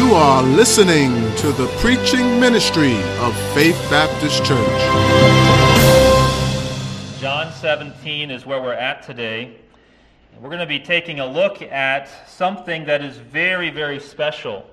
You are listening to the preaching ministry of Faith Baptist Church. John 17 is where we're at today. We're going to be taking a look at something that is very, very special.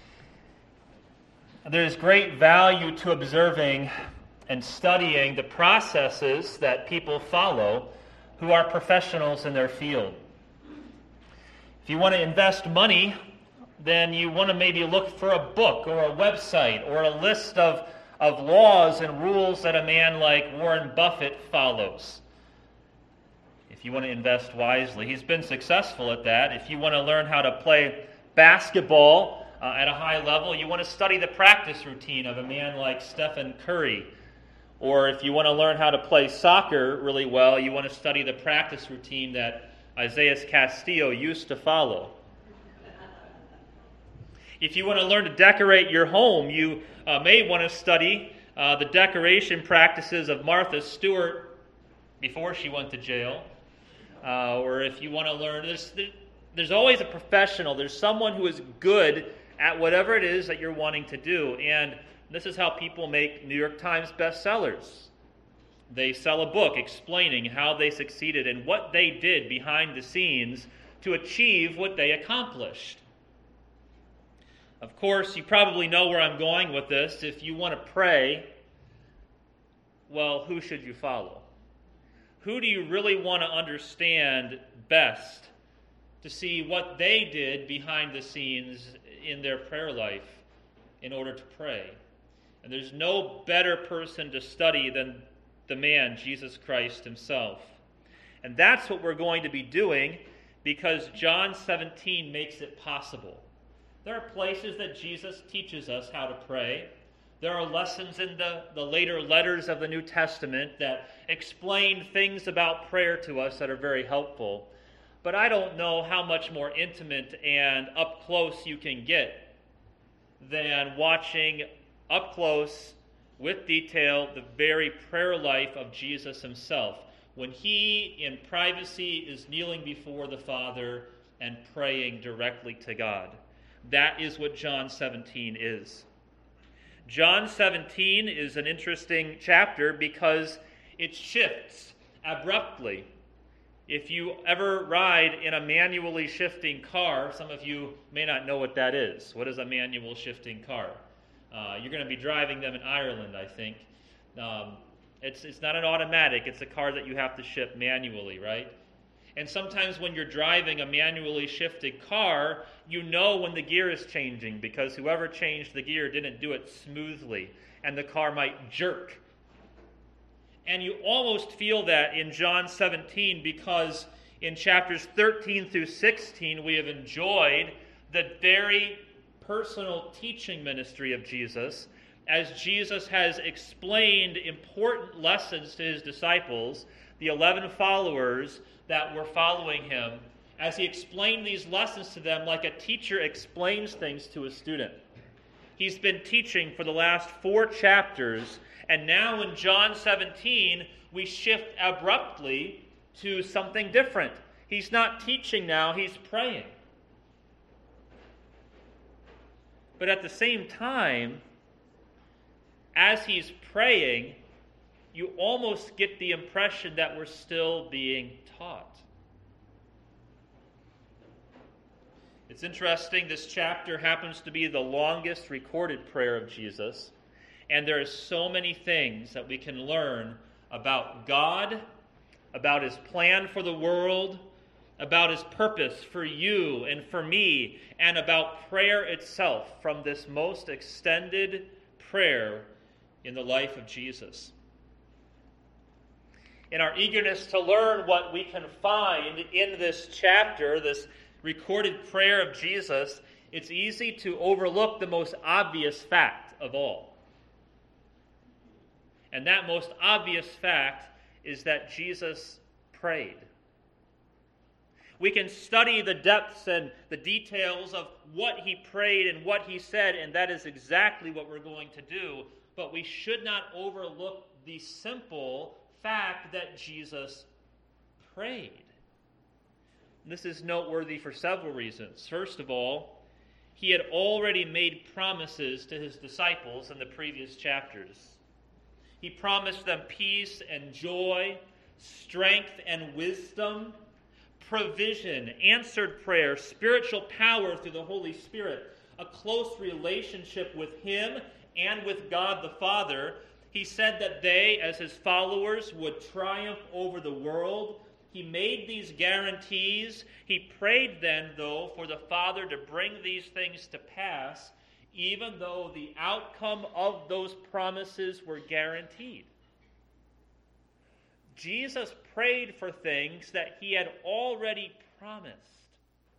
There's great value to observing and studying the processes that people follow who are professionals in their field. If you want to invest money, then you want to maybe look for a book or a website or a list of laws and rules that a man like Warren Buffett follows. If you want to invest wisely, he's been successful at that. If you want to learn how to play basketball at a high level, you want to study the practice routine of a man like Stephen Curry. Or if you want to learn how to play soccer really well, you want to study the practice routine that Isaias Castillo used to follow. If you want to learn to decorate your home, you may want to study the decoration practices of Martha Stewart before she went to jail. Or if you want to learn, there's always a professional. There's someone who is good at whatever it is that you're wanting to do. And this is how people make New York Times bestsellers. They sell a book explaining how they succeeded and what they did behind the scenes to achieve what they accomplished. Of course, you probably know where I'm going with this. If you want to pray, well, who should you follow? Who do you really want to understand best to see what they did behind the scenes in their prayer life in order to pray? And there's no better person to study than the man, Jesus Christ himself. And that's what we're going to be doing because John 17 makes it possible. There are places that Jesus teaches us how to pray. There are lessons in the later letters of the New Testament that explain things about prayer to us that are very helpful. But I don't know how much more intimate and up close you can get than watching up close with detail the very prayer life of Jesus himself, when he in privacy is kneeling before the Father and praying directly to God. That is what John 17 is. John 17 is an interesting chapter because it shifts abruptly. If you ever ride in a manually shifting car, some of you may not know what that is. What is a manual shifting car? You're going to be driving them in Ireland, I think. It's not an automatic. It's a car that you have to shift manually, right? And sometimes when you're driving a manually shifted car, you know when the gear is changing because whoever changed the gear didn't do it smoothly, and the car might jerk. And you almost feel that in John 17 because in chapters 13 through 16 we have enjoyed the very personal teaching ministry of Jesus as Jesus has explained important lessons to his disciples, the 11 followers that were following him, as he explained these lessons to them like a teacher explains things to a student. He's been teaching for the last 4 chapters, and now in John 17, we shift abruptly to something different. He's not teaching now, he's praying. But at the same time, as he's praying, you almost get the impression that we're still being taught. It's interesting, this chapter happens to be the longest recorded prayer of Jesus, and there are so many things that we can learn about God, about his plan for the world, about his purpose for you and for me, and about prayer itself from this most extended prayer in the life of Jesus. In our eagerness to learn what we can find in this chapter, this recorded prayer of Jesus, it's easy to overlook the most obvious fact of all. And that most obvious fact is that Jesus prayed. We can study the depths and the details of what he prayed and what he said, and that is exactly what we're going to do. But we should not overlook the simple fact that Jesus prayed. This is noteworthy for several reasons. First of all, he had already made promises to his disciples in the previous chapters. He promised them peace and joy, strength and wisdom, provision, answered prayer, spiritual power through the Holy Spirit, a close relationship with him and with God the Father. He said that they, as his followers, would triumph over the world. He made these guarantees. He prayed then, though, for the Father to bring these things to pass, even though the outcome of those promises were guaranteed. Jesus prayed for things that he had already promised.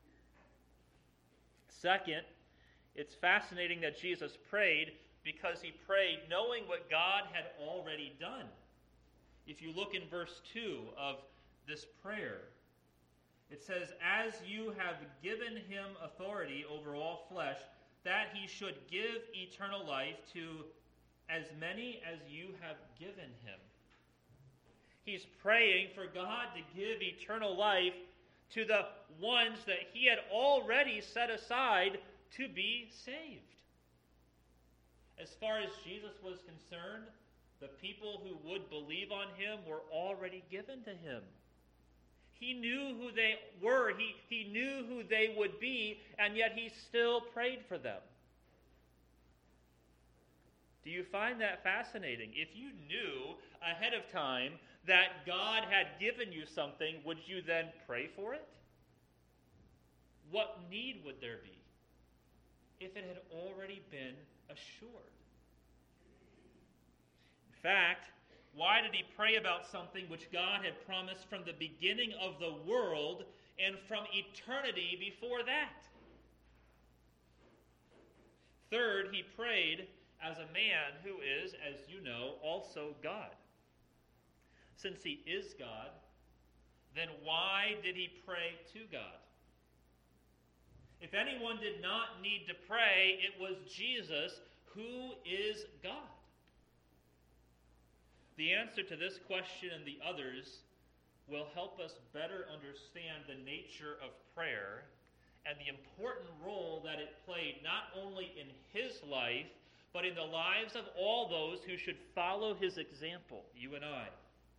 Second, it's fascinating that Jesus prayed because he prayed knowing what God had already done. If you look in verse 2 of this prayer, it says, "As you have given him authority over all flesh, that he should give eternal life to as many as you have given him." He's praying for God to give eternal life to the ones that he had already set aside to be saved. As far as Jesus was concerned, the people who would believe on him were already given to him. He knew who they were. He knew who they would be, and yet he still prayed for them. Do you find that fascinating? If you knew ahead of time that God had given you something, would you then pray for it? What need would there be if it had already been assured? In fact, why did he pray about something which God had promised from the beginning of the world and from eternity before that? Third, he prayed as a man who is, as you know, also God. Since he is God, then why did he pray to God? If anyone did not need to pray, it was Jesus, who is God. The answer to this question and the others will help us better understand the nature of prayer and the important role that it played not only in his life, but in the lives of all those who should follow his example, you and I.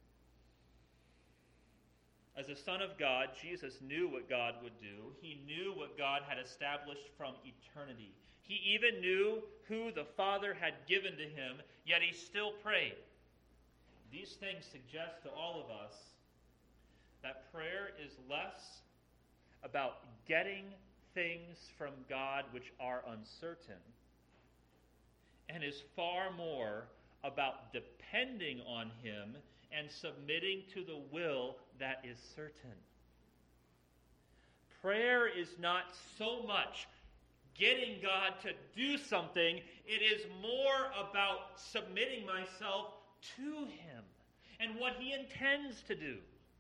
As a Son of God, Jesus knew what God would do. He knew what God had established from eternity. He even knew who the Father had given to him, yet he still prayed. These things suggest to all of us that prayer is less about getting things from God which are uncertain, and is far more about depending on him and submitting to the will that is certain. Prayer is not so much getting God to do something, it is more about submitting myself to him and what he intends to do.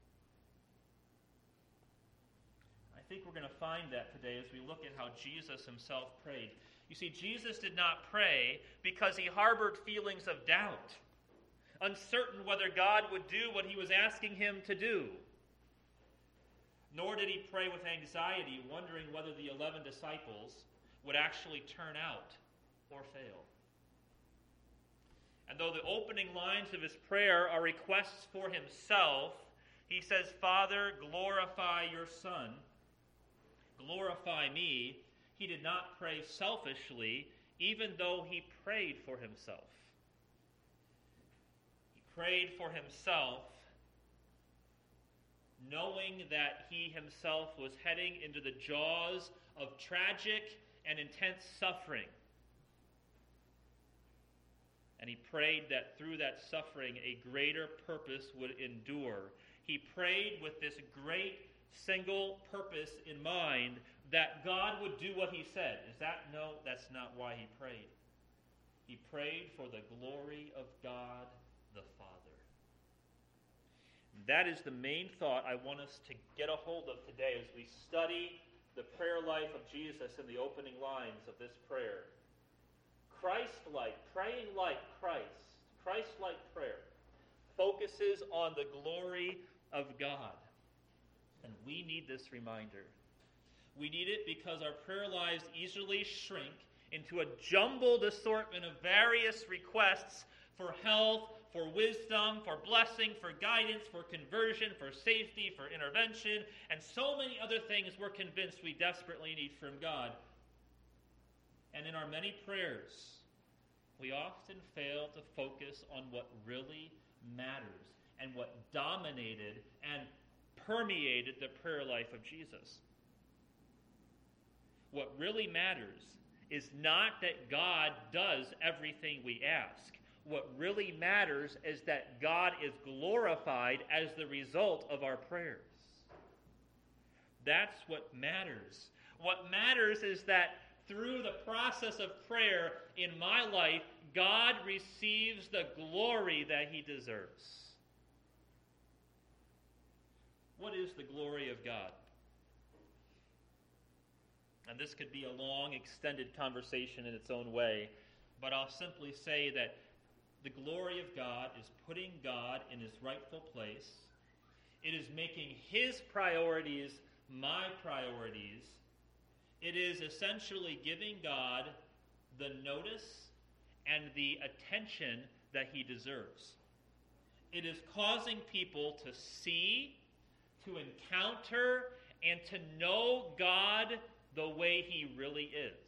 I think we're going to find that today as we look at how Jesus himself prayed. You see, Jesus did not pray because he harbored feelings of doubt, uncertain whether God would do what he was asking him to do. Nor did he pray with anxiety, wondering whether the 11 disciples would actually turn out or fail. And though the opening lines of his prayer are requests for himself, he says, "Father, glorify your Son, glorify me." He did not pray selfishly, even though he prayed for himself. He prayed for himself, knowing that he himself was heading into the jaws of tragic and intense suffering. And he prayed that through that suffering, a greater purpose would endure. He prayed with this great single purpose in mind, that God would do what he said. No, that's not why he prayed. He prayed for the glory of God the Father. That is the main thought I want us to get a hold of today as we study the prayer life of Jesus in the opening lines of this prayer. Christ-like, praying like Christ, Christ-like prayer, focuses on the glory of God. And we need this reminder. We need it because our prayer lives easily shrink into a jumbled assortment of various requests for health, for wisdom, for blessing, for guidance, for conversion, for safety, for intervention, and so many other things we're convinced we desperately need from God. And in our many prayers, we often fail to focus on what really matters and what dominated and permeated the prayer life of Jesus. What really matters is not that God does everything we ask. What really matters is that God is glorified as the result of our prayers. That's what matters. What matters is that through the process of prayer in my life, God receives the glory that he deserves. What is the glory of God? And this could be a long, extended conversation in its own way, but I'll simply say that the glory of God is putting God in his rightful place. It is making his priorities my priorities. It is essentially giving God the notice and the attention that he deserves. It is causing people to see, to encounter, and to know God the way he really is.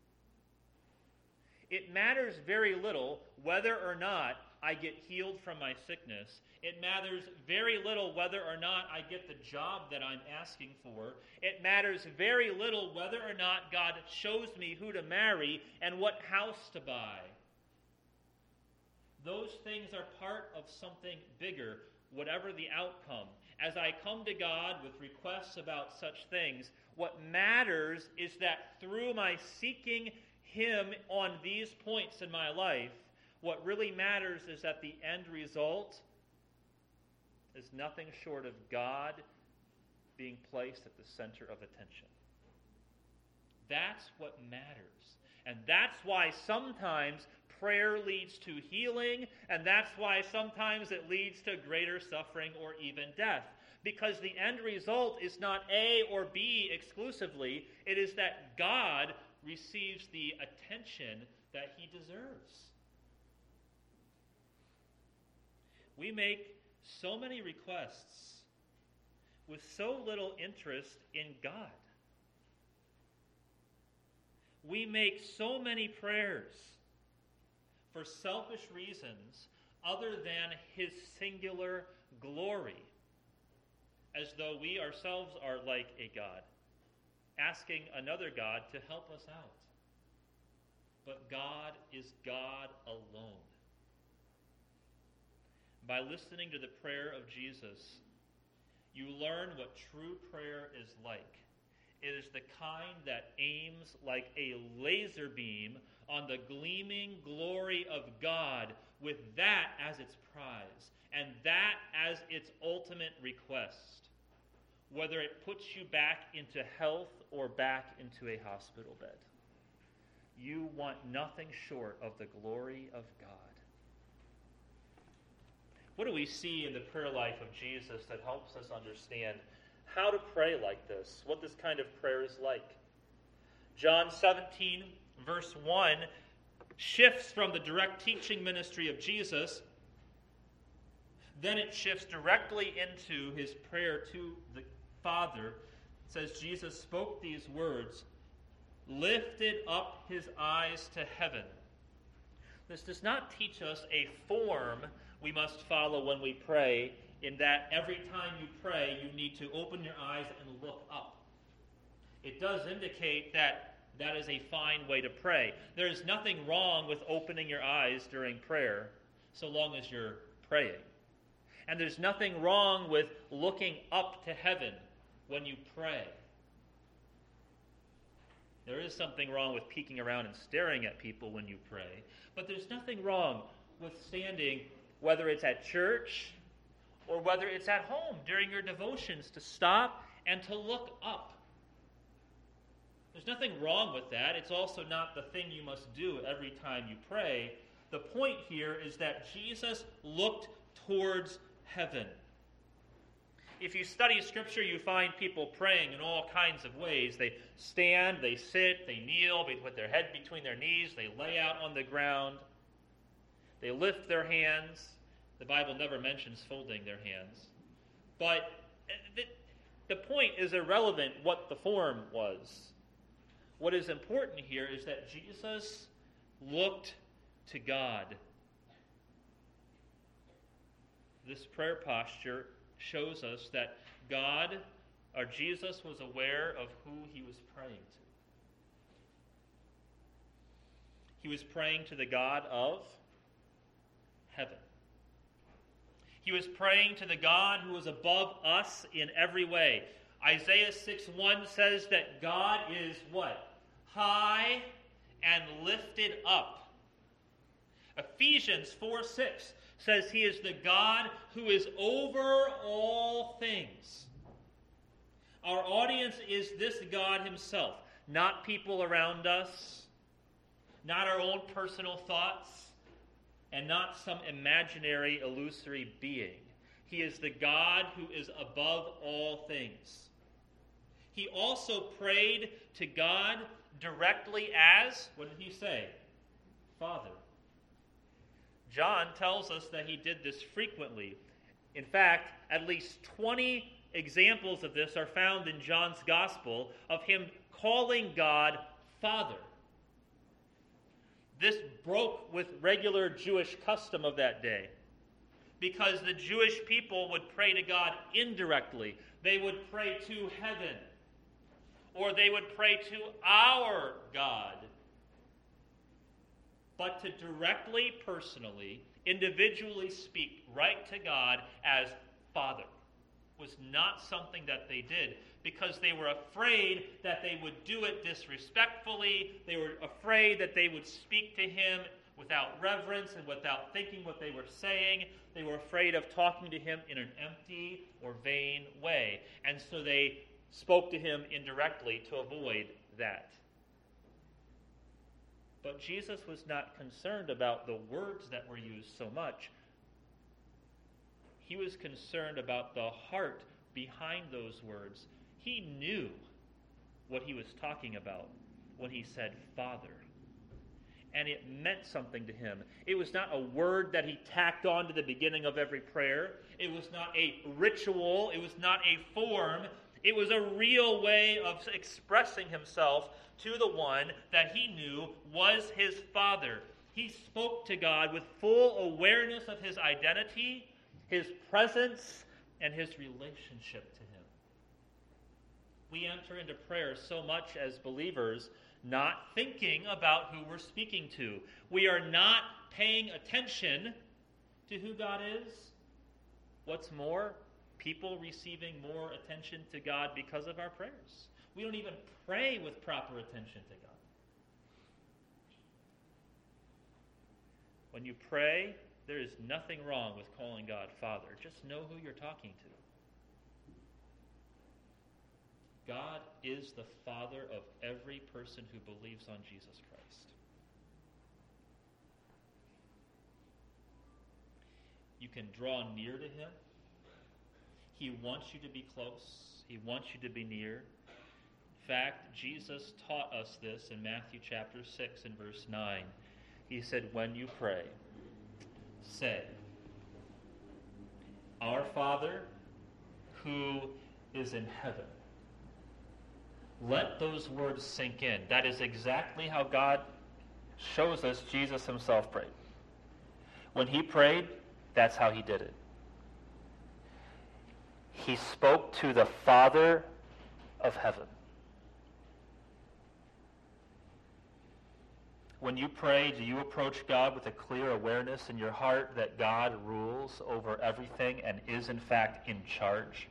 It matters very little whether or not I get healed from my sickness. It matters very little whether or not I get the job that I'm asking for. It matters very little whether or not God shows me who to marry and what house to buy. Those things are part of something bigger, whatever the outcome. As I come to God with requests about such things, what matters is that through my seeking him on these points in my life, what really matters is that the end result is nothing short of God being placed at the center of attention. That's what matters. And that's why sometimes prayer leads to healing, and that's why sometimes it leads to greater suffering or even death. Because the end result is not A or B exclusively, it is that God receives the attention that he deserves. We make so many requests with so little interest in God. We make so many prayers for selfish reasons other than his singular glory, as though we ourselves are like a God, asking another God to help us out. But God is God alone. By listening to the prayer of Jesus, you learn what true prayer is like. It is the kind that aims like a laser beam on the gleaming glory of God, with that as its prize, and that as its ultimate request, whether it puts you back into health or back into a hospital bed. You want nothing short of the glory of God. What do we see in the prayer life of Jesus that helps us understand how to pray like this, what this kind of prayer is like? John 17, verse 1, shifts from the direct teaching ministry of Jesus. Then it shifts directly into his prayer to the Father. It says Jesus spoke these words, lifted up his eyes to heaven. This does not teach us a form we must follow when we pray, in that every time you pray, you need to open your eyes and look up. It does indicate that that is a fine way to pray. There is nothing wrong with opening your eyes during prayer, so long as you're praying. And there's nothing wrong with looking up to heaven when you pray. There is something wrong with peeking around and staring at people when you pray, but there's nothing wrong with standing, whether it's at church or whether it's at home during your devotions, to stop and to look up. There's nothing wrong with that. It's also not the thing you must do every time you pray. The point here is that Jesus looked towards heaven. if you study Scripture, you find people praying in all kinds of ways. They stand, they sit, they kneel, they put their head between their knees, they lay out on the ground, they lift their hands. The Bible never mentions folding their hands. But the point is irrelevant what the form was. What is important here is that Jesus looked to God. This prayer posture shows us that God, or Jesus, was aware of who he was praying to. He was praying to the God of heaven. He was praying to the God who was above us in every way. Isaiah 6:1 says that God is what? High and lifted up. Ephesians 4:6 says he is the God who is over all things. Our audience is this God himself, not people around us, not our own personal thoughts, and not some imaginary, illusory being. He is the God who is above all things. He also prayed to God directly as, what did he say? Father. John tells us that he did this frequently. In fact, at least 20 examples of this are found in John's Gospel of him calling God Father. This broke with regular Jewish custom of that day because the Jewish people would pray to God indirectly. They would pray to heaven, or they would pray to our God. But to directly, personally, individually speak right to God as Father was not something that they did because they were afraid that they would do it disrespectfully. They were afraid that they would speak to him without reverence and without thinking what they were saying. They were afraid of talking to him in an empty or vain way. And so they spoke to him indirectly to avoid that. But Jesus was not concerned about the words that were used so much. He was concerned about the heart behind those words. He knew what he was talking about when he said Father. And it meant something to him. It was not a word that he tacked on to the beginning of every prayer. It was not a ritual. It was not a form. It was a real way of expressing himself to the one that he knew was his Father. He spoke to God with full awareness of his identity, his presence, and his relationship to him. We enter into prayer so much as believers not thinking about who we're speaking to. We are not paying attention to who God is. What's more, people receiving more attention to God because of our prayers. We don't even pray with proper attention to God. When you pray, there is nothing wrong with calling God Father. Just know who you're talking to. God is the Father of every person who believes on Jesus Christ. You can draw near to him. He wants you to be close. He wants you to be near. In fact, Jesus taught us this in Matthew chapter 6 and verse 9. He said, when you pray, say, Our Father who is in heaven. Let those words sink in. That is exactly how God shows us Jesus himself prayed. When he prayed, that's how he did it. He spoke to the Father of heaven. When you pray, do you approach God with a clear awareness in your heart that God rules over everything and is in fact in charge?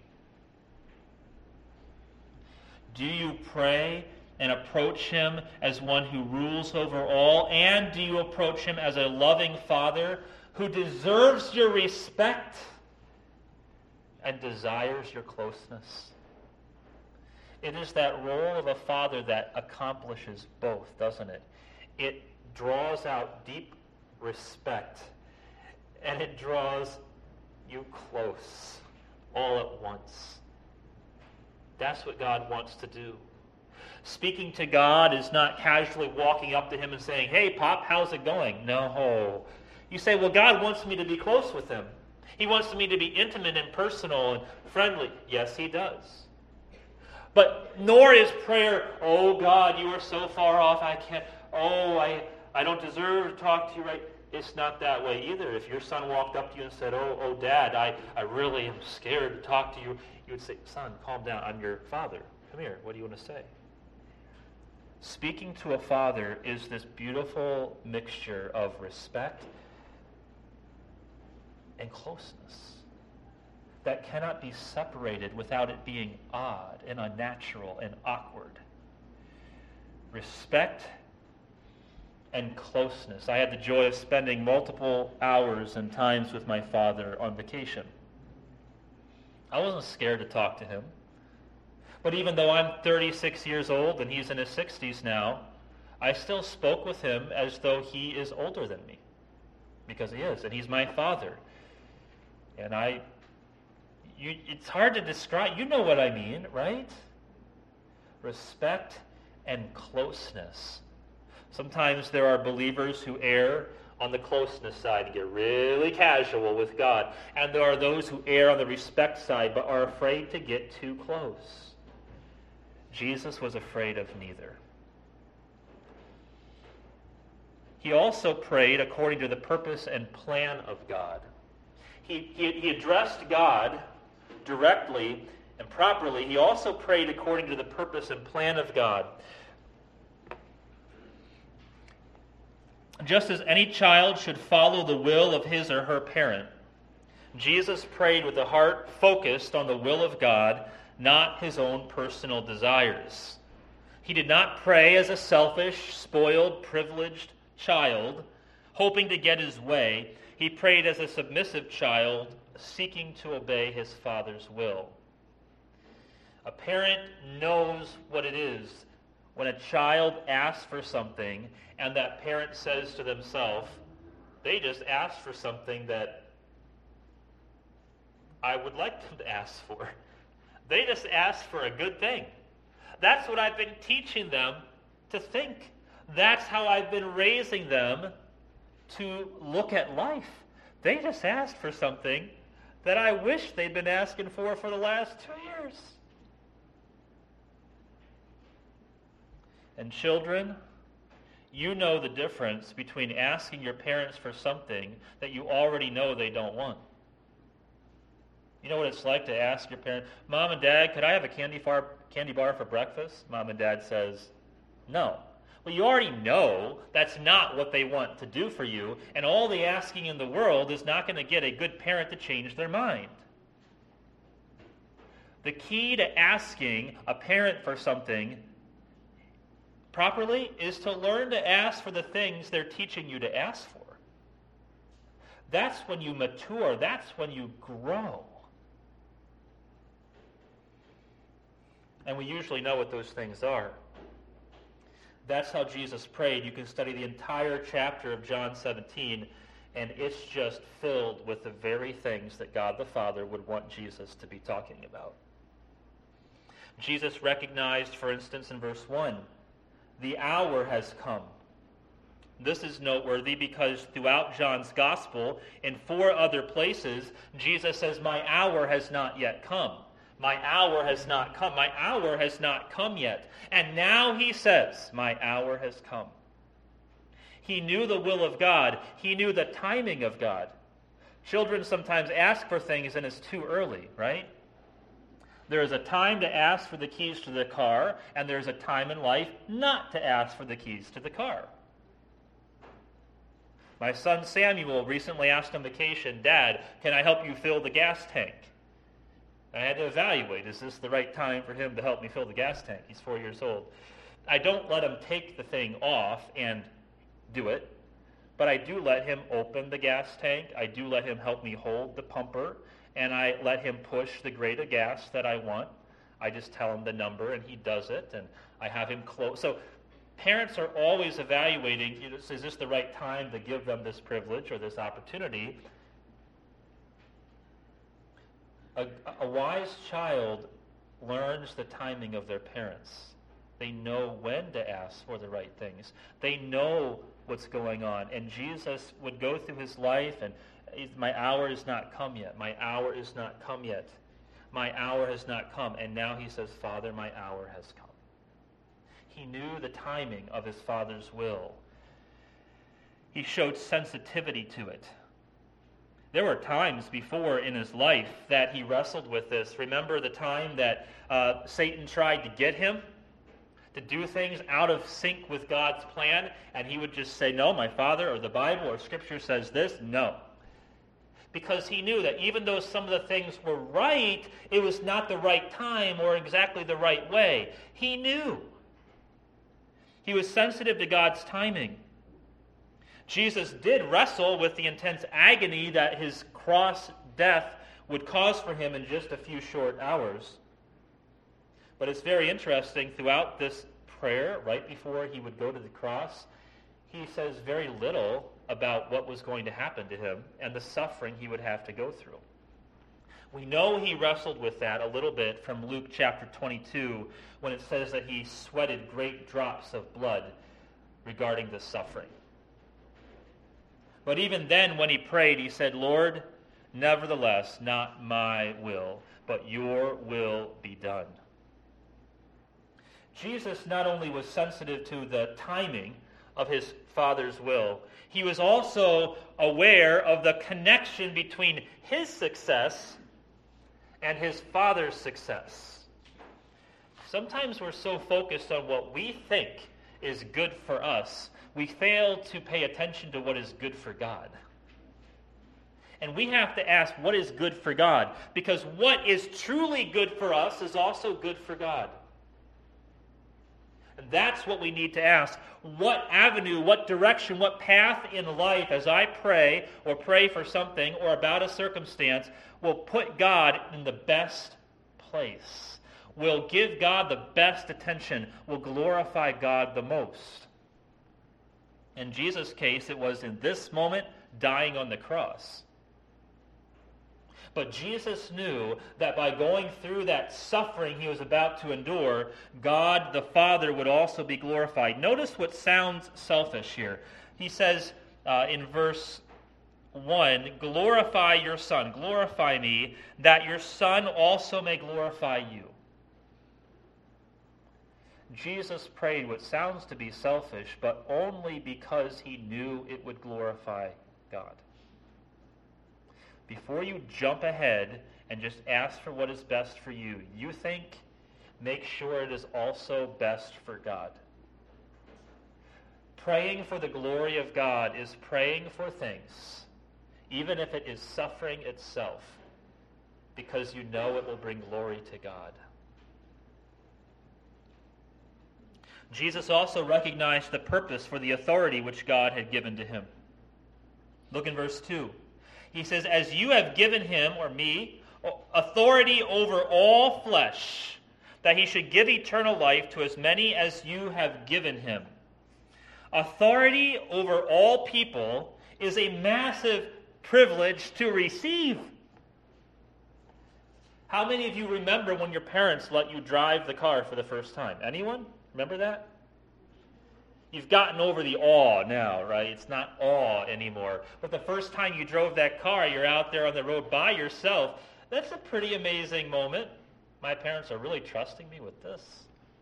Do you pray and approach him as one who rules over all? And do you approach him as a loving Father who deserves your respect and desires your closeness? It is that role of a father that accomplishes both, doesn't it? It draws out deep respect, and it draws you close all at once. That's what God wants to do. Speaking to God is not casually walking up to him and saying, "Hey, Pop, how's it going?" No. You say, "Well, God wants me to be close with him. He wants me to be intimate and personal and friendly." Yes, he does. But nor is prayer, "Oh, God, you are so far off, I can't, I don't deserve to talk to you right." It's not that way either. If your son walked up to you and said, oh, Dad, I really am scared to talk to you, you would say, "Son, calm down. I'm your father. Come here. What do you want to say?" Speaking to a father is this beautiful mixture of respect and closeness that cannot be separated without it being odd and unnatural and awkward. Respect and closeness. I had the joy of spending multiple hours and times with my father on vacation. I wasn't scared to talk to him. But even though I'm 36 years old and he's in his 60s now, I still spoke with him as though he is older than me. Because he is, and he's my father. And it's hard to describe. You know what I mean, right? Respect and closeness. Sometimes there are believers who err on the closeness side and get really casual with God. And there are those who err on the respect side but are afraid to get too close. Jesus was afraid of neither. He also prayed according to the purpose and plan of God. He addressed God directly and properly. He also prayed according to the purpose and plan of God. Just as any child should follow the will of his or her parent, Jesus prayed with a heart focused on the will of God, not his own personal desires. He did not pray as a selfish, spoiled, privileged child, hoping to get his way. He prayed as a submissive child, seeking to obey his father's will. A parent knows what it is when a child asks for something and that parent says to themselves, "They just asked for something that I would like them to ask for. They just asked for a good thing." That's what I've been teaching them to think. That's how I've been raising them to look at life. They just asked for something that I wish they'd been asking for the last 2 years. And children, you know the difference between asking your parents for something that you already know they don't want. You know what it's like to ask your parent, "Mom and Dad, could I have a candy bar for breakfast?" Mom and Dad says, "No." Well, you already know that's not what they want to do for you, and all the asking in the world is not going to get a good parent to change their mind. The key to asking a parent for something properly is to learn to ask for the things they're teaching you to ask for. That's when you mature. That's when you grow. And we usually know what those things are. That's how Jesus prayed. You can study the entire chapter of John 17, and it's just filled with the very things that God the Father would want Jesus to be talking about. Jesus recognized, for instance, in verse 1, the hour has come. This is noteworthy because throughout John's gospel, in 4 other places, Jesus says, "My hour has not yet come. My hour has not come. My hour has not come yet." And now he says, "My hour has come." He knew the will of God. He knew the timing of God. Children sometimes ask for things and it's too early, right? There is a time to ask for the keys to the car, and there's a time in life not to ask for the keys to the car. My son Samuel recently asked on vacation, "Dad, can I help you fill the gas tank?" I had to evaluate, is this the right time for him to help me fill the gas tank? He's 4 years old. I don't let him take the thing off and do it, but I do let him open the gas tank. I do let him help me hold the pumper, and I let him push the grade of gas that I want. I just tell him the number, and he does it, and I have him close. So parents are always evaluating, is this the right time to give them this privilege or this opportunity? A wise child learns the timing of their parents. They know when to ask for the right things. They know what's going on. And Jesus would go through his life and, my hour is not come yet. My hour is not come yet. My hour has not come. And now he says, Father, my hour has come. He knew the timing of his Father's will. He showed sensitivity to it. There were times before in his life that he wrestled with this. Remember the time that Satan tried to get him to do things out of sync with God's plan, and he would just say, no, my Father, or the Bible, or Scripture says this, no. Because he knew that even though some of the things were right, it was not the right time or exactly the right way. He knew. He was sensitive to God's timing. Jesus did wrestle with the intense agony that his cross death would cause for him in just a few short hours. But it's very interesting, throughout this prayer, right before he would go to the cross, he says very little about what was going to happen to him and the suffering he would have to go through. We know he wrestled with that a little bit from Luke chapter 22, when it says that he sweated great drops of blood regarding the suffering. But even then, when he prayed, he said, Lord, nevertheless, not my will, but your will be done. Jesus not only was sensitive to the timing of his Father's will, he was also aware of the connection between his success and his Father's success. Sometimes we're so focused on what we think is good for us, we fail to pay attention to what is good for God. And we have to ask what is good for God, because what is truly good for us is also good for God. And that's what we need to ask. What avenue, what direction, what path in life, as I pray or pray for something or about a circumstance, will put God in the best place, will give God the best attention, will glorify God the most. In Jesus' case, it was in this moment, dying on the cross. But Jesus knew that by going through that suffering he was about to endure, God the Father would also be glorified. Notice what sounds selfish here. He says in verse 1, glorify your Son, glorify me, that your Son also may glorify you. Jesus prayed what sounds to be selfish, but only because he knew it would glorify God. Before you jump ahead and just ask for what is best for you, you think, make sure it is also best for God. Praying for the glory of God is praying for things, even if it is suffering itself, because you know it will bring glory to God. Jesus also recognized the purpose for the authority which God had given to him. Look in verse 2. He says, as you have given him, or me, authority over all flesh, that he should give eternal life to as many as you have given him. Authority over all people is a massive privilege to receive. How many of you remember when your parents let you drive the car for the first time? Anyone? Remember that? You've gotten over the awe now, right? It's not awe anymore. But the first time you drove that car, you're out there on the road by yourself. That's a pretty amazing moment. My parents are really trusting me with this.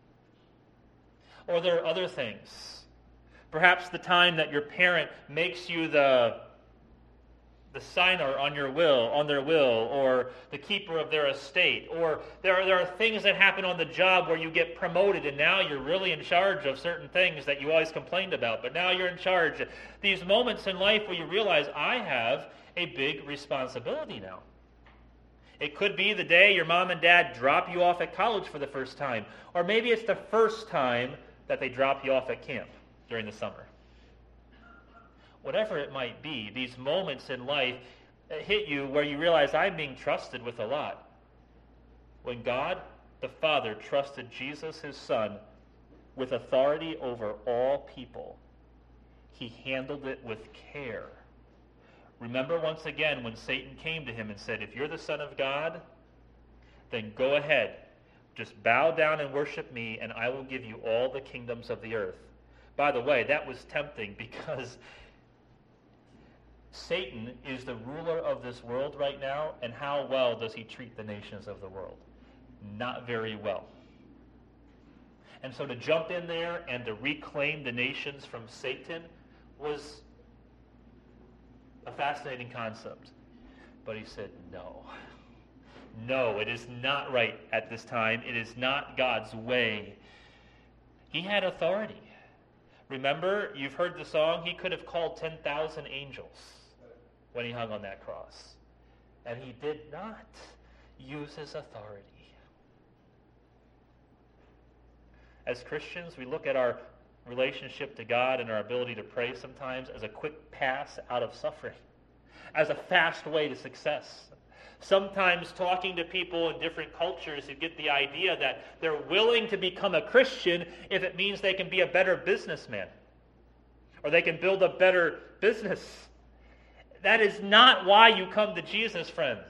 Or there are other things. Perhaps the time that your parent makes you the signer on their will, or the keeper of their estate, or there are things that happen on the job where you get promoted and now you're really in charge of certain things that you always complained about, but now you're in charge. These moments in life where you realize, I have a big responsibility now. It could be the day your mom and dad drop you off at college for the first time, or maybe it's the first time that they drop you off at camp during the summer. Whatever it might be, these moments in life hit you where you realize I'm being trusted with a lot. When God the Father trusted Jesus, his Son, with authority over all people, he handled it with care. Remember once again when Satan came to him and said, if you're the Son of God, then go ahead. Just bow down and worship me, and I will give you all the kingdoms of the earth. By the way, that was tempting because Satan is the ruler of this world right now, and how well does he treat the nations of the world? Not very well. And so to jump in there and to reclaim the nations from Satan was a fascinating concept. But he said, no. No, it is not right at this time. It is not God's way. He had authority. Remember, you've heard the song, he could have called 10,000 angels when he hung on that cross. And he did not use his authority. As Christians, we look at our relationship to God and our ability to pray sometimes as a quick pass out of suffering, as a fast way to success. Sometimes talking to people in different cultures who get the idea that they're willing to become a Christian if it means they can be a better businessman or they can build a better business. That is not why you come to Jesus, friends.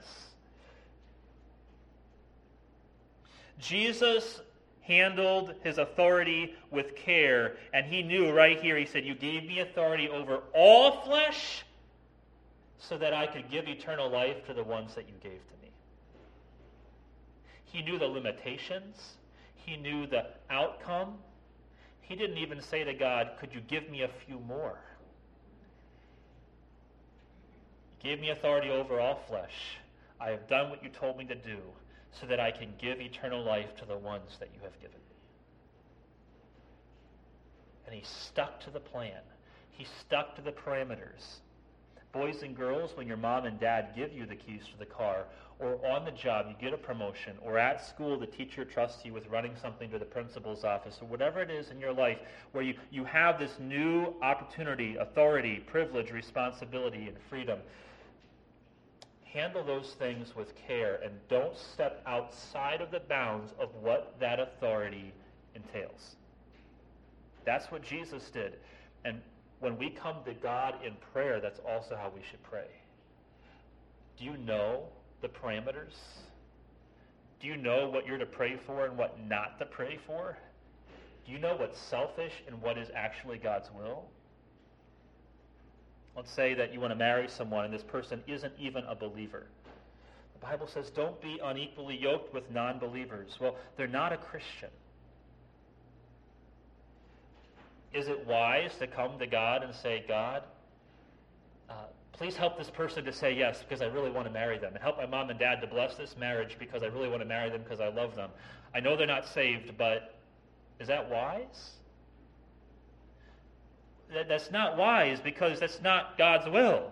Jesus handled his authority with care, and he knew right here, he said, you gave me authority over all flesh so that I could give eternal life to the ones that you gave to me. He knew the limitations. He knew the outcome. He didn't even say to God, could you give me a few more? You gave me authority over all flesh. I have done what you told me to do so that I can give eternal life to the ones that you have given me. And he stuck to the plan. He stuck to the parameters. Boys and girls, when your mom and dad give you the keys to the car, or on the job you get a promotion, or at school the teacher trusts you with running something to the principal's office, or whatever it is in your life where you have this new opportunity, authority, privilege, responsibility, and freedom, handle those things with care and don't step outside of the bounds of what that authority entails. That's what Jesus did. And when we come to God in prayer, that's also how we should pray. Do you know the parameters? Do you know what you're to pray for and what not to pray for? Do you know what's selfish and what is actually God's will? Let's say that you want to marry someone and this person isn't even a believer. The Bible says don't be unequally yoked with non-believers. Well, they're not a Christian. Is it wise to come to God and say, God, please help this person to say yes because I really want to marry them, and help my mom and dad to bless this marriage because I really want to marry them because I love them. I know they're not saved, but is that wise? That's not wise because that's not God's will.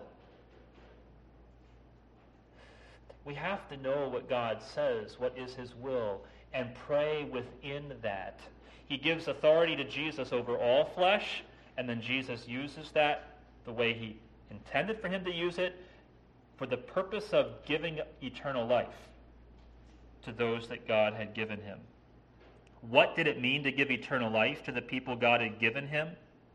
We have to know what God says, what is his will, and pray within that. He gives authority to Jesus over all flesh, and then Jesus uses that the way he intended for him to use it for the purpose of giving eternal life to those that God had given him. What did it mean to give eternal life to the people God had given him?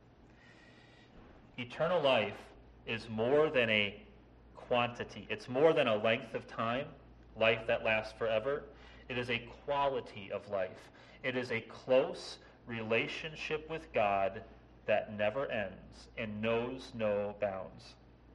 Eternal life is more than a quantity. It's more than a length of time, life that lasts forever. It is a quality of life. It is a close relationship with God that never ends and knows no bounds.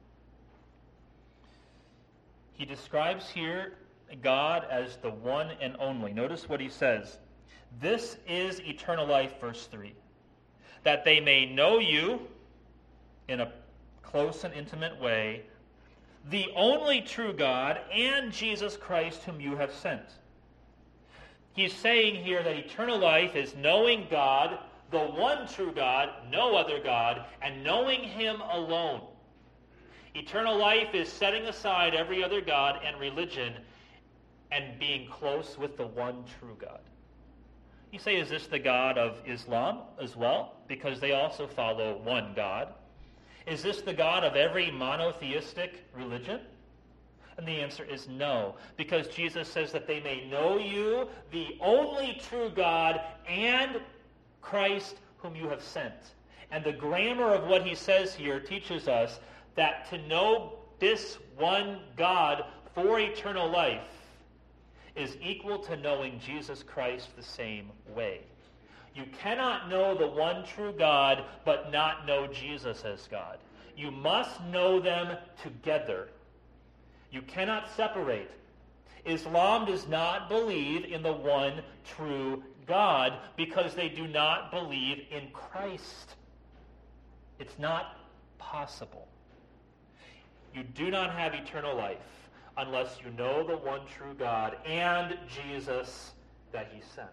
He describes here God as the one and only. Notice what he says. This is eternal life, verse 3, that they may know you in a close and intimate way, the only true God, and Jesus Christ whom you have sent. He's saying here that eternal life is knowing God, the one true God, no other God, and knowing him alone. Eternal life is setting aside every other God and religion and being close with the one true God. You say, is this the God of Islam as well? Because they also follow one God. Is this the God of every monotheistic religion? And the answer is no, because Jesus says that they may know you, the only true God, and Christ whom you have sent. And the grammar of what he says here teaches us that to know this one God for eternal life is equal to knowing Jesus Christ the same way. You cannot know the one true God but not know Jesus as God. You must know them together. You cannot separate. Islam does not believe in the one true God because they do not believe in Christ. It's not possible. You do not have eternal life unless you know the one true God and Jesus that he sent.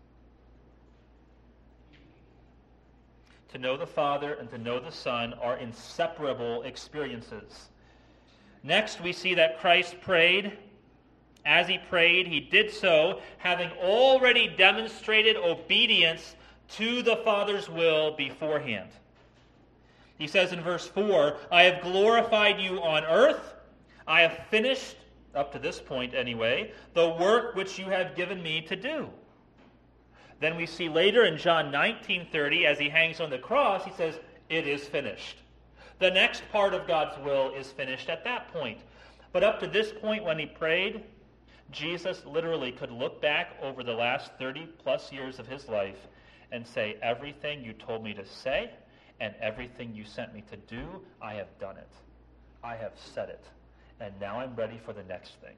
To know the Father and to know the Son are inseparable experiences. Next, we see that Christ prayed. As he prayed, he did so having already demonstrated obedience to the Father's will beforehand. He says in verse 4, I have glorified you on earth. I have finished, up to this point anyway, the work which you have given me to do. Then we see later in John 19:30, as he hangs on the cross, he says, it is finished. The next part of God's will is finished at that point. But up to this point when he prayed, Jesus literally could look back over the last 30 plus years of his life and say, everything you told me to say and everything you sent me to do, I have done it. I have said it. And now I'm ready for the next thing.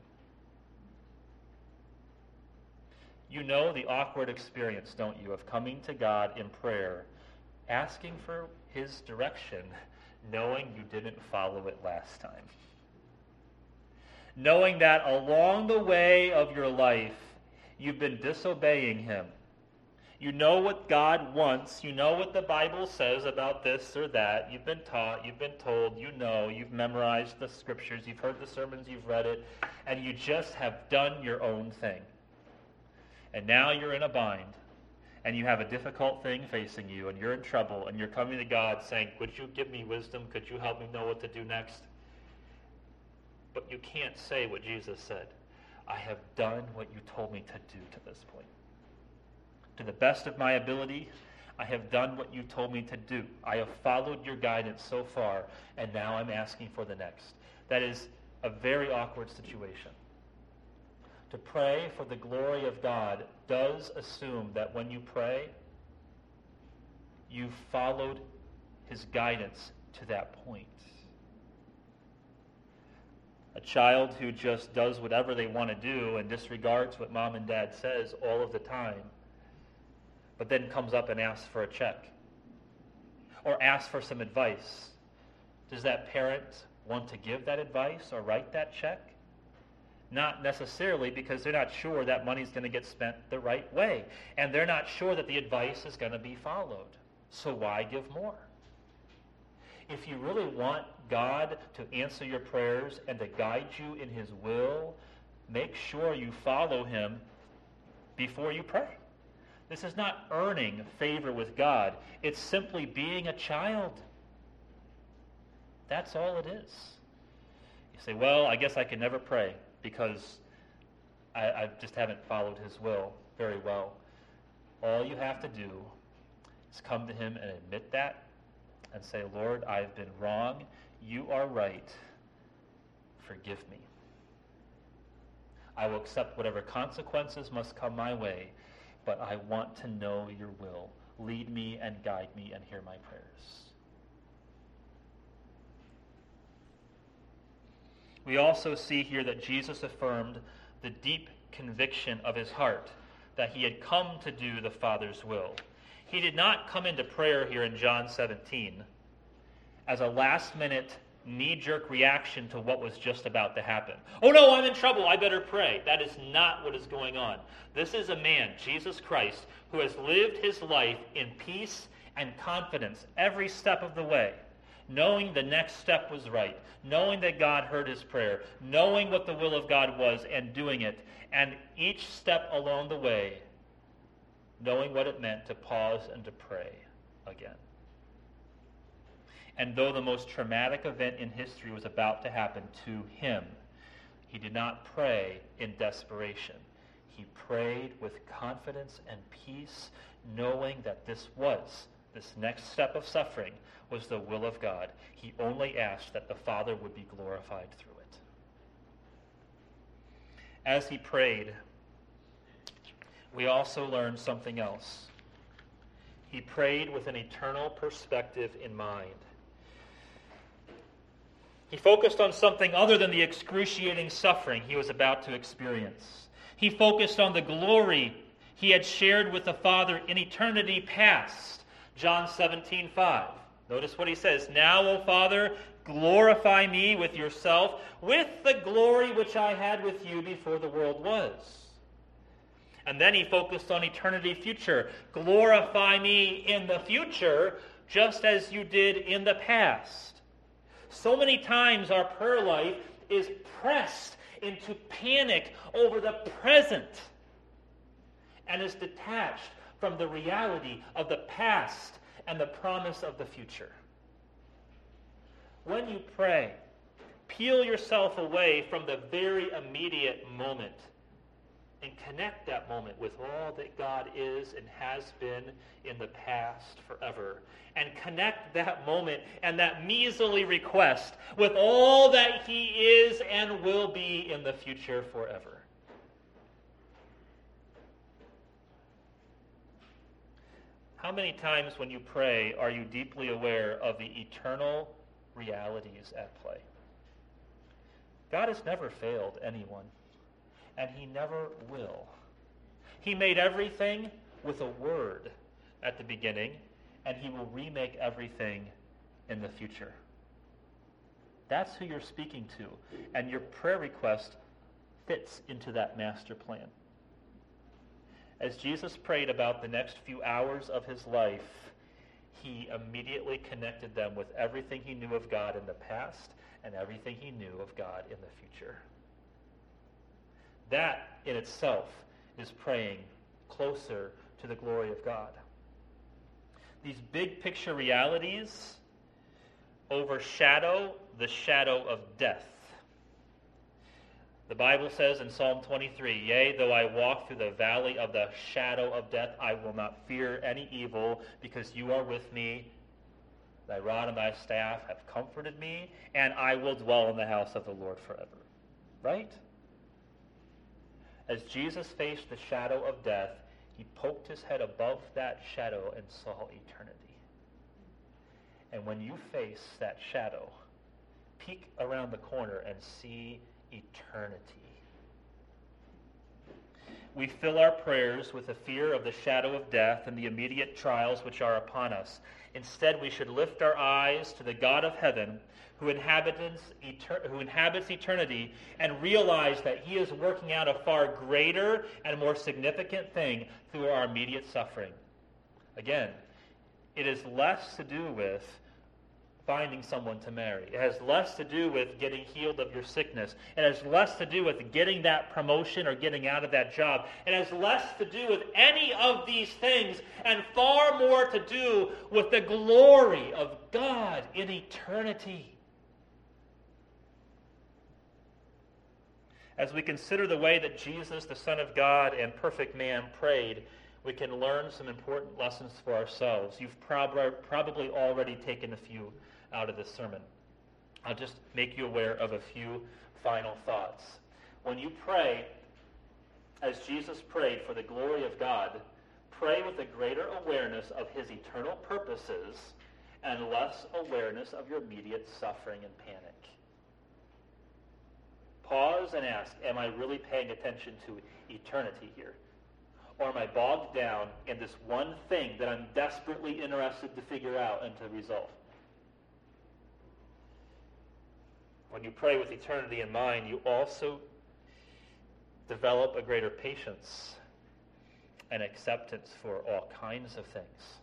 You know the awkward experience, don't you, of coming to God in prayer, asking for his direction, knowing you didn't follow it last time. Knowing that along the way of your life, you've been disobeying him. You know what God wants. You know what the Bible says about this or that. You've been taught, you've been told, you know, you've memorized the scriptures, you've heard the sermons, you've read it, and you just have done your own thing. And now you're in a bind, and you have a difficult thing facing you, and you're in trouble, and you're coming to God saying, could you give me wisdom? Could you help me know what to do next? But you can't say what Jesus said. I have done what you told me to do to this point. To the best of my ability, I have done what you told me to do. I have followed your guidance so far, and now I'm asking for the next. That is a very awkward situation. To pray for the glory of God does assume that when you pray, you've followed his guidance to that point. A child who just does whatever they want to do and disregards what mom and dad says all of the time, but then comes up and asks for a check or asks for some advice. Does that parent want to give that advice or write that check? Not necessarily, because they're not sure that money's going to get spent the right way. And they're not sure that the advice is going to be followed. So why give more? If you really want God to answer your prayers and to guide you in his will, make sure you follow him before you pray. This is not earning favor with God. It's simply being a child. That's all it is. You say, well, I guess I can never pray because I just haven't followed his will very well. All you have to do is come to him and admit that and say, Lord, I've been wrong. You are right. Forgive me. I will accept whatever consequences must come my way, but I want to know your will. Lead me and guide me and hear my prayers. We also see here that Jesus affirmed the deep conviction of his heart that he had come to do the Father's will. He did not come into prayer here in John 17 as a last-minute knee-jerk reaction to what was just about to happen. Oh no, I'm in trouble, I better pray. That is not what is going on. This is a man, Jesus Christ, who has lived his life in peace and confidence every step of the way, knowing the next step was right, knowing that God heard his prayer, knowing what the will of God was and doing it, and each step along the way, knowing what it meant to pause and to pray again. And though the most traumatic event in history was about to happen to him, he did not pray in desperation. He prayed with confidence and peace, knowing that this next step of suffering was the will of God. He only asked that the Father would be glorified through it. As he prayed, we also learn something else. He prayed with an eternal perspective in mind. He focused on something other than the excruciating suffering he was about to experience. He focused on the glory he had shared with the Father in eternity past. John 17:5. Notice what he says. Now, O Father, glorify me with yourself, with the glory which I had with you before the world was. And then he focused on eternity future. Glorify me in the future, just as you did in the past. So many times our prayer life is pressed into panic over the present and is detached from the reality of the past and the promise of the future. When you pray, peel yourself away from the very immediate moment and connect that moment with all that God is and has been in the past forever. And connect that moment and that measly request with all that he is and will be in the future forever. How many times when you pray are you deeply aware of the eternal realities at play? God has never failed anyone, and he never will. He made everything with a word at the beginning, and he will remake everything in the future. That's who you're speaking to, and your prayer request fits into that master plan. As Jesus prayed about the next few hours of his life, he immediately connected them with everything he knew of God in the past and everything he knew of God in the future. That in itself is praying closer to the glory of God. These big picture realities overshadow the shadow of death. The Bible says in Psalm 23, "Yea, though I walk through the valley of the shadow of death, I will not fear any evil, because you are with me. Thy rod and thy staff have comforted me, and I will dwell in the house of the Lord forever." Right? As Jesus faced the shadow of death, he poked his head above that shadow and saw eternity. And when you face that shadow, peek around the corner and see eternity. We fill our prayers with the fear of the shadow of death and the immediate trials which are upon us. Instead, we should lift our eyes to the God of heaven who inhabits eternity and realize that he is working out a far greater and more significant thing through our immediate suffering. Again, it is less to do with finding someone to marry. It has less to do with getting healed of your sickness. It has less to do with getting that promotion or getting out of that job. It has less to do with any of these things and far more to do with the glory of God in eternity. As we consider the way that Jesus, the Son of God and perfect man, prayed, we can learn some important lessons for ourselves. You've probably already taken a few out of this sermon. I'll just make you aware of a few final thoughts. When you pray, as Jesus prayed for the glory of God, pray with a greater awareness of his eternal purposes and less awareness of your immediate suffering and panic. Pause and ask, am I really paying attention to eternity here? Or am I bogged down in this one thing that I'm desperately interested to figure out and to resolve? When you pray with eternity in mind, you also develop a greater patience and acceptance for all kinds of things.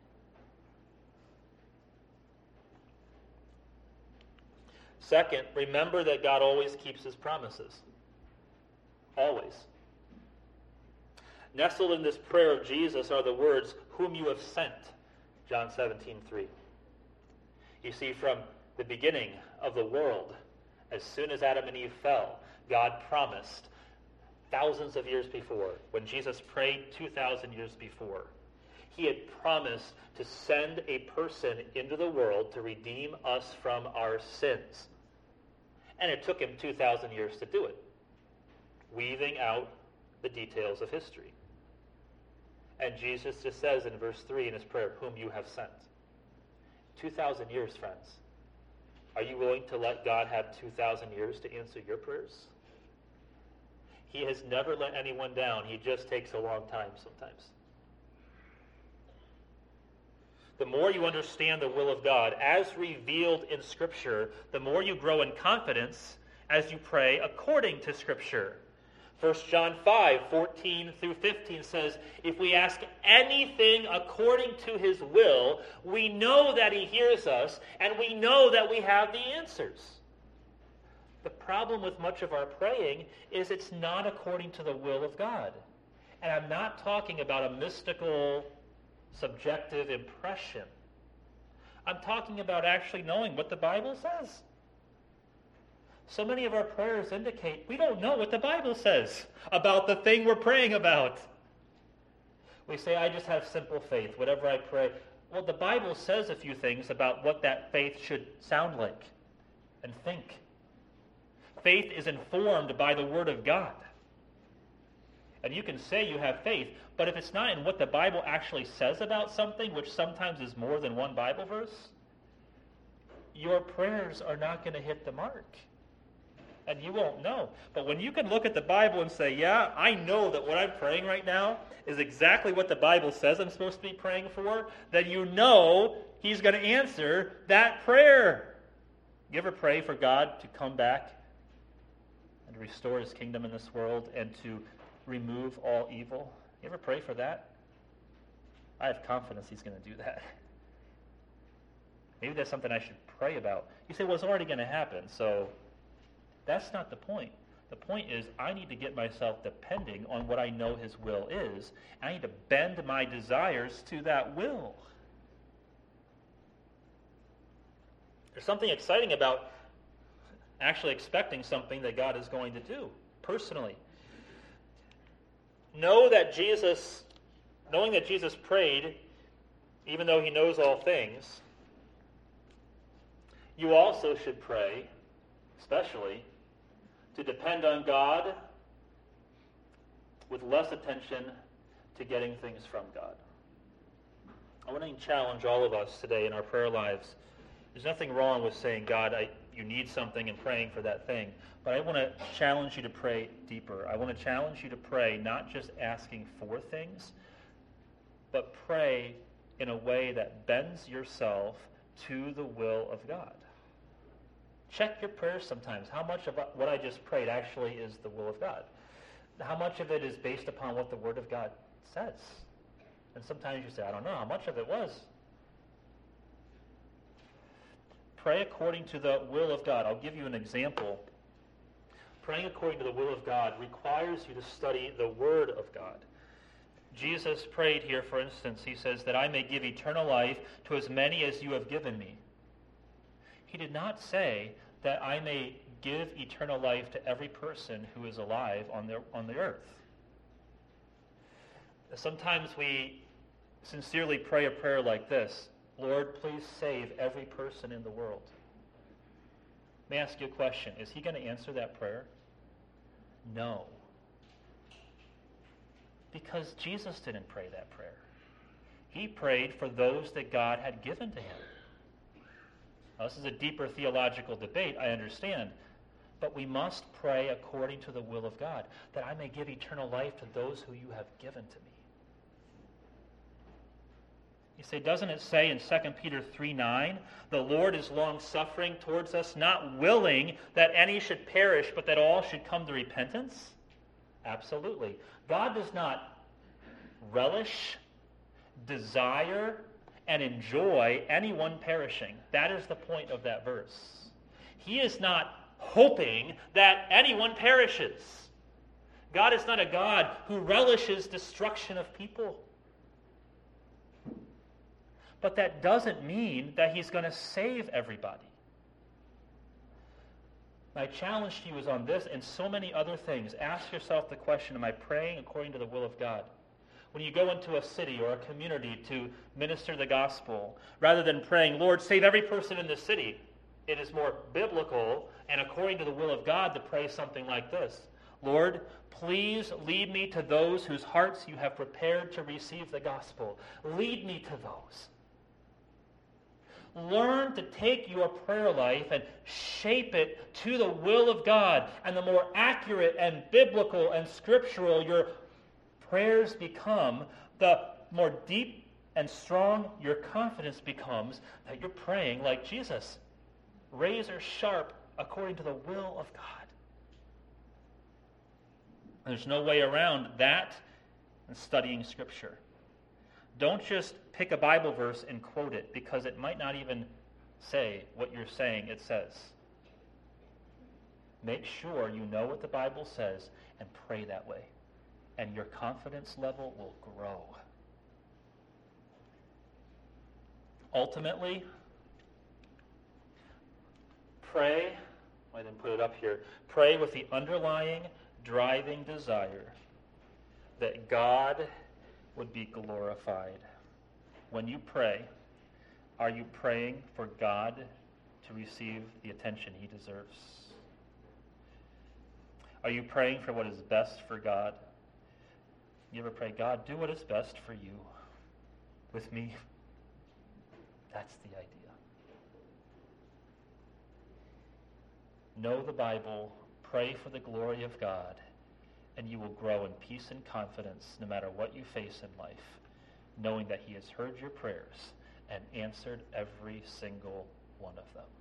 Second, remember that God always keeps his promises. Always. Nestled in this prayer of Jesus are the words, "whom you have sent," John 17:3. You see, from the beginning of the world, as soon as Adam and Eve fell, God promised thousands of years before, when Jesus prayed 2,000 years before, he had promised to send a person into the world to redeem us from our sins. And it took him 2,000 years to do it, weaving out the details of history. And Jesus just says in verse 3 in his prayer, whom you have sent. 2,000 years, friends. Are you willing to let God have 2,000 years to answer your prayers? He has never let anyone down. He just takes a long time sometimes. The more you understand the will of God as revealed in Scripture, the more you grow in confidence as you pray according to Scripture. 1 John 5:14 through 15 says, if we ask anything according to his will, we know that he hears us, and we know that we have the answers. The problem with much of our praying is it's not according to the will of God. And I'm not talking about a mystical, subjective impression. I'm talking about actually knowing what the Bible says. So many of our prayers indicate we don't know what the Bible says about the thing we're praying about. We say, I just have simple faith, whatever I pray. Well, the Bible says a few things about what that faith should sound like and think. Faith is informed by the Word of God. And you can say you have faith, but if it's not in what the Bible actually says about something, which sometimes is more than one Bible verse, your prayers are not going to hit the mark. And you won't know. But when you can look at the Bible and say, yeah, I know that what I'm praying right now is exactly what the Bible says I'm supposed to be praying for, then you know he's going to answer that prayer. You ever pray for God to come back and restore his kingdom in this world and to remove all evil? You ever pray for that? I have confidence he's going to do that. Maybe that's something I should pray about. You say, well, it's already going to happen, so that's not the point. The point is I need to get myself depending on what I know his will is. I need to bend my desires to that will. There's something exciting about actually expecting something that God is going to do personally. Knowing that Jesus prayed, even though he knows all things, you also should pray, especially, to depend on God with less attention to getting things from God. I want to challenge all of us today in our prayer lives. There's nothing wrong with saying, God, you need something and praying for that thing. But I want to challenge you to pray deeper. I want to challenge you to pray not just asking for things, but pray in a way that bends yourself to the will of God. Check your prayers sometimes. How much of what I just prayed actually is the will of God? How much of it is based upon what the Word of God says? And sometimes you say, I don't know how much of it was. Pray according to the will of God. I'll give you an example. Praying according to the will of God requires you to study the Word of God. Jesus prayed here, for instance, he says, that I may give eternal life to as many as you have given me. He did not say that I may give eternal life to every person who is alive on the earth. Sometimes we sincerely pray a prayer like this: Lord, please save every person in the world. Let me ask you a question. Is he going to answer that prayer? No. Because Jesus didn't pray that prayer. He prayed for those that God had given to him. Now, this is a deeper theological debate, I understand. But we must pray according to the will of God, that I may give eternal life to those who you have given to me. You say, doesn't it say in 2 Peter 3:9, the Lord is long-suffering towards us, not willing that any should perish, but that all should come to repentance? Absolutely. God does not relish, desire, and enjoy anyone perishing. That is the point of that verse. He is not hoping that anyone perishes. God is not a God who relishes destruction of people. But that doesn't mean that he's going to save everybody. My challenge to you is on this and so many other things. Ask yourself the question, am I praying according to the will of God? When you go into a city or a community to minister the gospel, rather than praying, Lord, save every person in this city, it is more biblical and according to the will of God to pray something like this: Lord, please lead me to those whose hearts you have prepared to receive the gospel. Lead me to those. Learn to take your prayer life and shape it to the will of God. And the more accurate and biblical and scriptural your prayers become, the more deep and strong your confidence becomes that you're praying like Jesus, razor sharp according to the will of God. There's no way around that and studying Scripture. Don't just pick a Bible verse and quote it, because it might not even say what you're saying it says. Make sure you know what the Bible says and pray that way, and your confidence level will grow. Ultimately, pray, I didn't put it up here, pray with the underlying driving desire that God would be glorified. When you pray, are you praying for God to receive the attention he deserves? Are you praying for what is best for God? You ever pray, God, do what is best for you with me? That's the idea. Know the Bible, pray for the glory of God, and you will grow in peace and confidence no matter what you face in life, knowing that he has heard your prayers and answered every single one of them.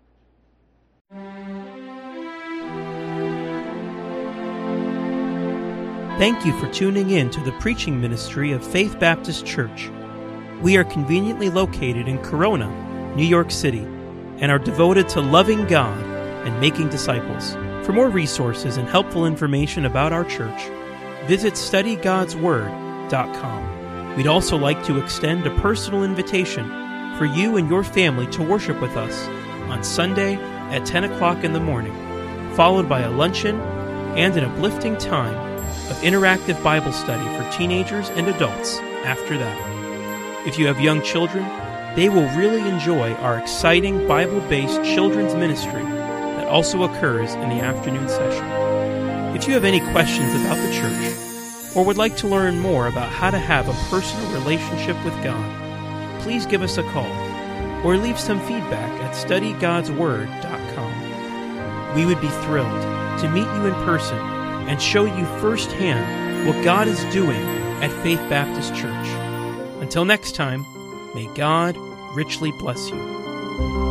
Thank you for tuning in to the preaching ministry of Faith Baptist Church. We are conveniently located in Corona, New York City, and are devoted to loving God and making disciples. For more resources and helpful information about our church, visit studygodsword.com. We'd also like to extend a personal invitation for you and your family to worship with us on Sunday at 10 o'clock in the morning, followed by a luncheon and an uplifting time of interactive Bible study for teenagers and adults after that. If you have young children, they will really enjoy our exciting Bible-based children's ministry that also occurs in the afternoon session. If you have any questions about the church or would like to learn more about how to have a personal relationship with God, please give us a call or leave some feedback at studygodsword.com. We would be thrilled to meet you in person and show you firsthand what God is doing at Faith Baptist Church. Until next time, may God richly bless you.